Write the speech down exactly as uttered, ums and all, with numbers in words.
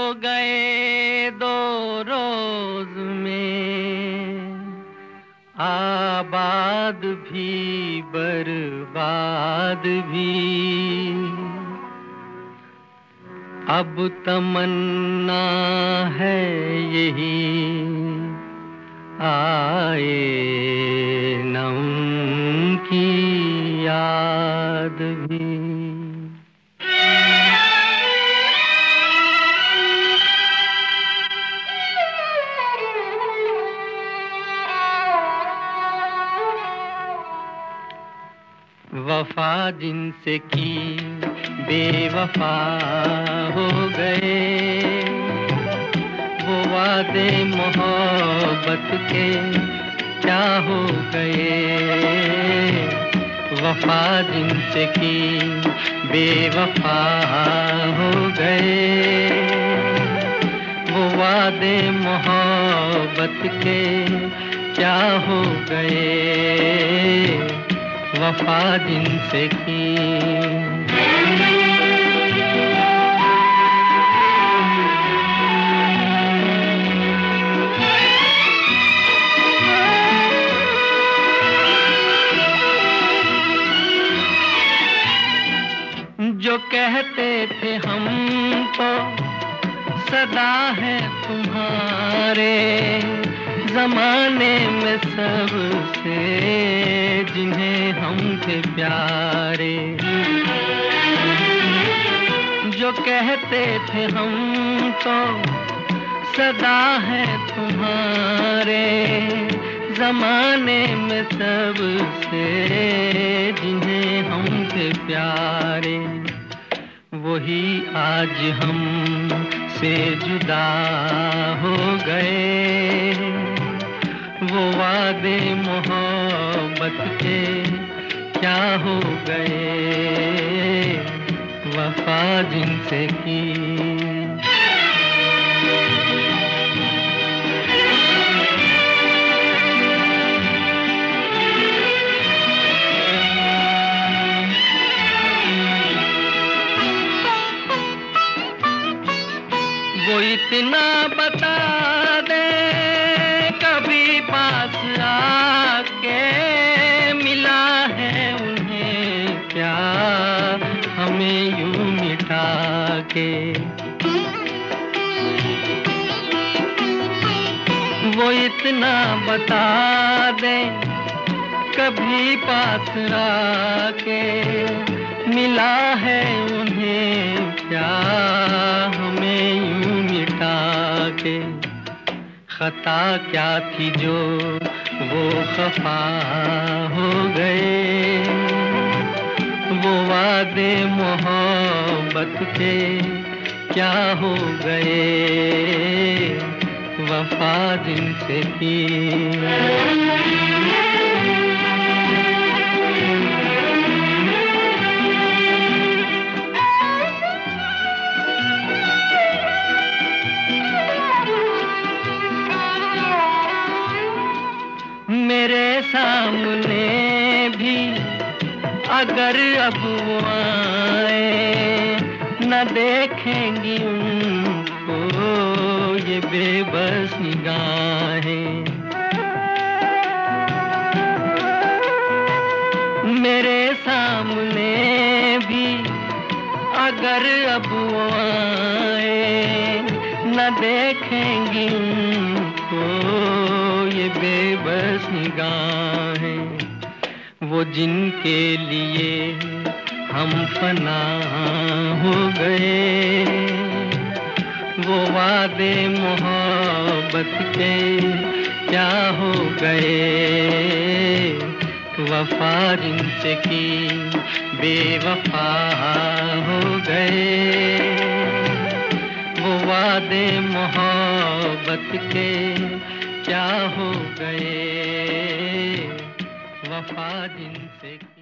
गए दो रोज में, आबाद भी बर्बाद भी। अब तमन्ना है यही, आए न उनकी याद भी। वफा जिनसे की बेवफा हो गए, वो वादे मोहब्बत के क्या हो गए। वफा जिनसे की बेवफा हो गए, वो वादे मोहब्बत के क्या हो गए। वफा जिनसे की जो कहते थे हम तो सदा है तुम्हारे, जमाने में सबसे जिन्हें हम थे प्यारे। जो कहते थे हम तो सदा है तुम्हारे, जमाने में सबसे जिन्हें हम थे प्यारे। वही आज हम से जुदा हो गए, वो वादे मोहब्बत के क्या हो गए। वफा जिनसे की वो इतना बता दे कभी पास आके, मिला है उन्हें क्या हमें यूं मिटा के। वो इतना बता दे कभी पास आके, मिला है उन्हें क्या हमें यूं मिटा के। खता क्या थी जो वो खफा हो गए, वो वादे मोहब्बत के क्या हो गए। वफा जिनसे की मेरे सामने भी अगर अब वो आए, न देखेंगी उनको ये बेबस निगाहें। मेरे सामने भी अगर अब वो आए, न देखेंगी उनको ये बेबस निगाहें। वो जिनके लिए हम फना हो गए, वो वादे मोहब्बत के क्या हो गए। वफा जिनसे की बेवफा हो गए, वो वादे मोहब्बत के क्या हो गए। वफा जिनसे